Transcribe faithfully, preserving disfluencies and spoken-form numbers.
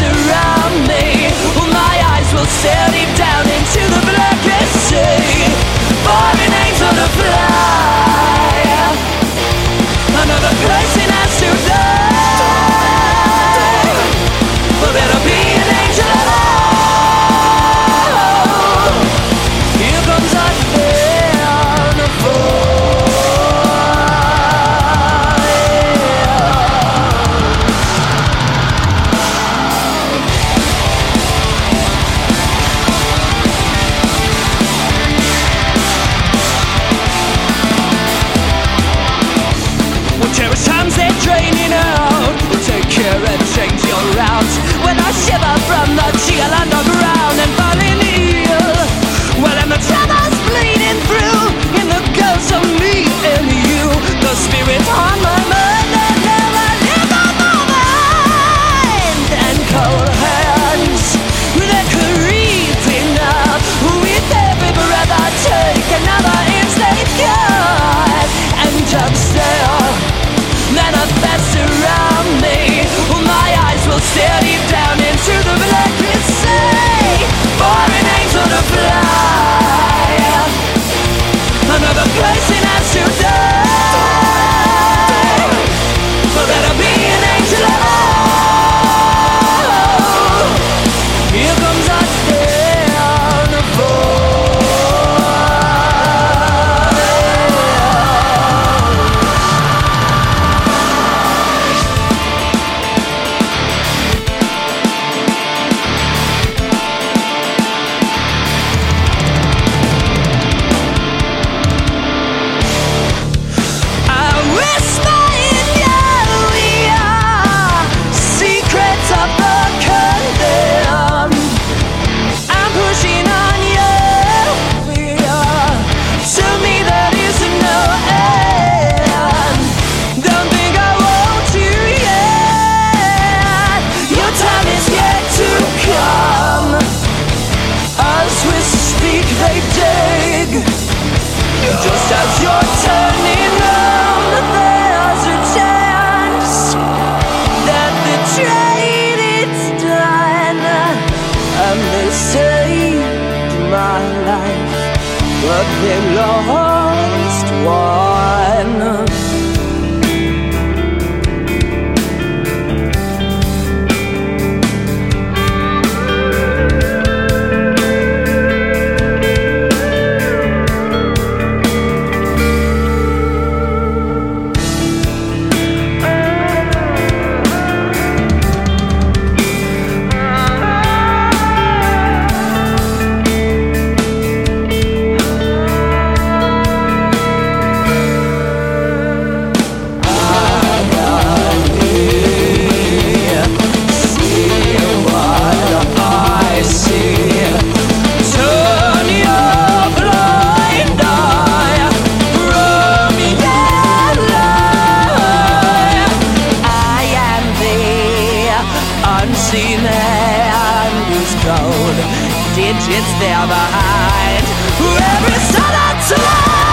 surround me. My eyes will stare deep down into the blackest sea. Falling angel to fly. Another person has to die. But better be an angel at all. Here comes a downfall. Cherish times they're draining out. Take care and change your route. When I shiver from the chill underground and falling ill, well, and the trouble's bleeding through in the ghosts of me and you. The spirit's on my mind and never leave my mind. And cold hands, they're creeping up. With every breath I take, another inch they cut. And upstairs manifest around me. My eyes will stare deep down into the blackest sea. For an angel to fly. Another person has to die. But better be an angel at all. Here comes our downfall. Just as you're turning round, there's a chance that the trade is done. And they saved my life, but they lost one. Unseen hand is cold, digits there behind every solitude.